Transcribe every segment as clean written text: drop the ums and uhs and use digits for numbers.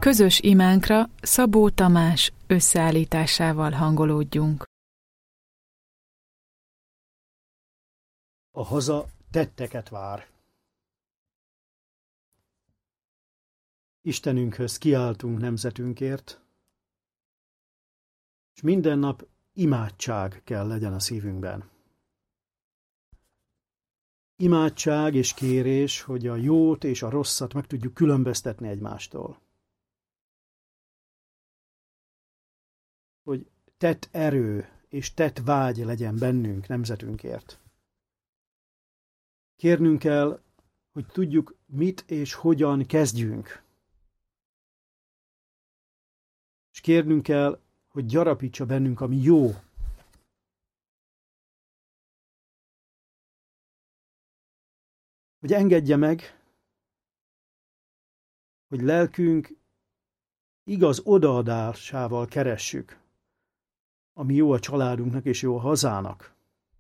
Közös imánkra Szabó Tamás összeállításával hangolódjunk. A haza tetteket vár. Istenünkhöz kiáltunk nemzetünkért, és minden nap imádság kell legyen a szívünkben. Imádság és kérés, hogy a jót és a rosszat meg tudjuk különböztetni egymástól. Hogy tett erő és tett vágy legyen bennünk nemzetünkért. Kérnünk kell, hogy tudjuk, mit és hogyan kezdjünk. És kérnünk kell, hogy gyarapítsa bennünk, ami jó. Hogy engedje meg, hogy lelkünk igaz odaadásával keressük, ami jó a családunknak és jó a hazának.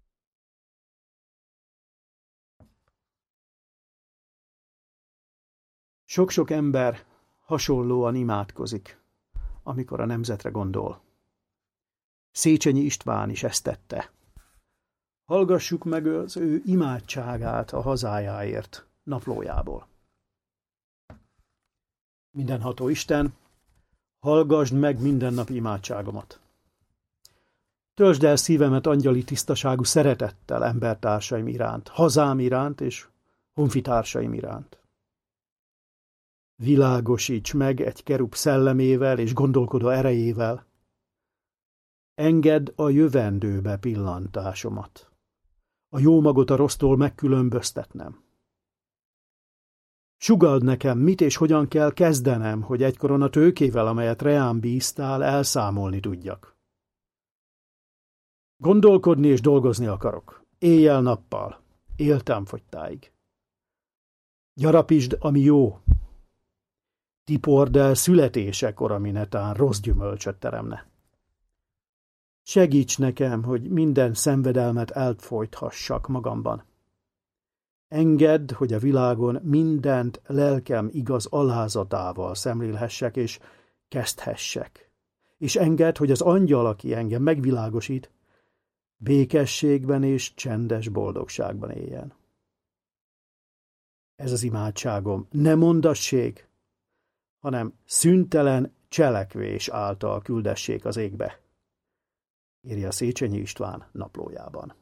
Sok-sok ember hasonlóan imádkozik, amikor a nemzetre gondol. Széchenyi István is ezt tette. Hallgassuk meg az ő imádságát a hazájáért naplójából. Mindenható Isten, hallgasd meg mindennapi imádságomat. Töltsd el szívemet angyali tisztaságú szeretettel embertársaim iránt, hazám iránt és honfitársaim iránt. Világosíts meg egy kerub szellemével és gondolkodó erejével. Engedd a jövendőbe pillantásomat. A jó magot a rossztól megkülönböztetnem. Sugald nekem, mit és hogyan kell kezdenem, hogy egykoron a tőkével, amelyet reám bíztál, elszámolni tudjak. Gondolkodni és dolgozni akarok. Éjjel-nappal. Éltem fogytáig. Gyarapítsd, ami jó. Tipord el születésekor, ami netán rossz gyümölcsöt teremne. Segíts nekem, hogy minden szenvedelmet elfolythassak magamban. Engedd, hogy a világon mindent lelkem igaz alázatával szemlélhessek és kezdhessek. És engedd, hogy az angyal, aki engem megvilágosít, békességben és csendes boldogságban éljen. Ez az imádságom, ne mondasség, hanem szüntelen cselekvés által küldessék az égbe, írja Széchenyi István naplójában.